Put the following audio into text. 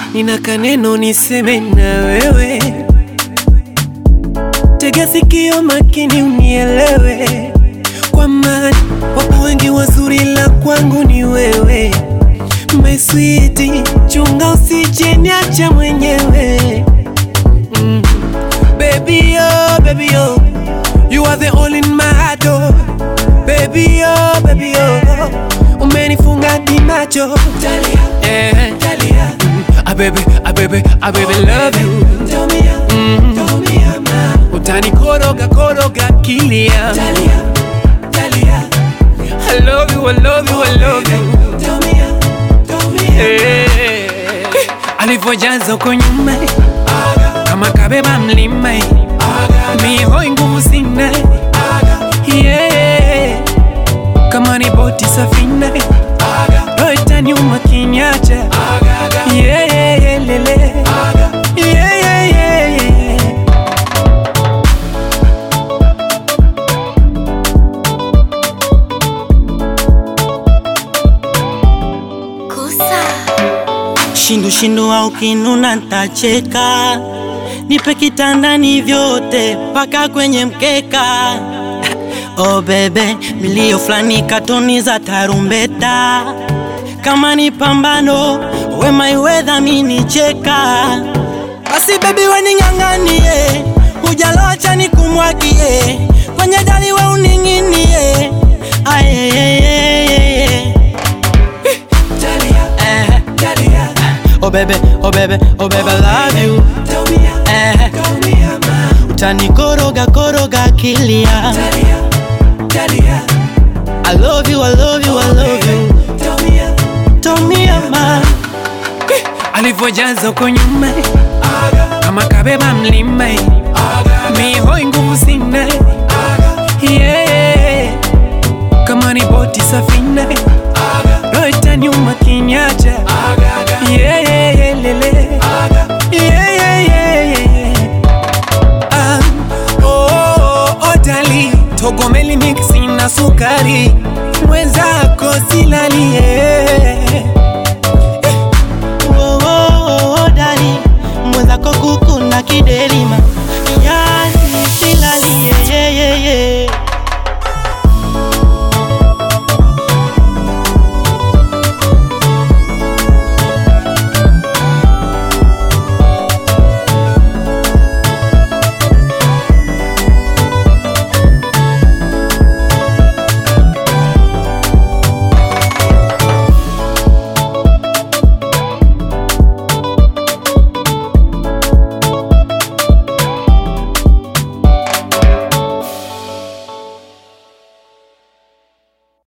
nina kaneno niseme na wewe. Tega sikio makini unielewe. Kwa maana wapo wengi wazuri la kwangu ni wewe. My sweetie, chunga usije niacha mwenyewe. Baby oh, you are the all in my heart oh. Baby oh, umenifunga dimacho. Talia, Talia. I baby love you. Tell me ama. Utani koroga kilia. Talia, I love you. Tell me hey. Alivojaza uko nyuma kama kabeba mlima. Mihoi nguvu sina yeah. Kama ni boti safina roita nyuma kinyacha yeah, lele yeah. Kusa Shindu au kinuna ntacheka. Nipe kitandani vyote paka kwenye mkeka. Oh bebe, milio flani katoni za tarumbeta. Kama ni pambano, we my weather mini cheka. Basi baby we ninganganie, ujalocha ni kumwagie. Kwenye dali we uninginie. Aye. Talia. Oh baby, love you. Tell me ama. Utani koroga kilia. Talia. I love you. Tell me ama. Alivojaza uko nyuma kama kabeba mlima. Mihoi nguvu sina yeah. Kama ni boti safina roita nyuma kinyacha yeah, lele yeah. Oh dali togomeli mixi na sukari mwenzako silalie. Dali mwenzako kuku na kidelima.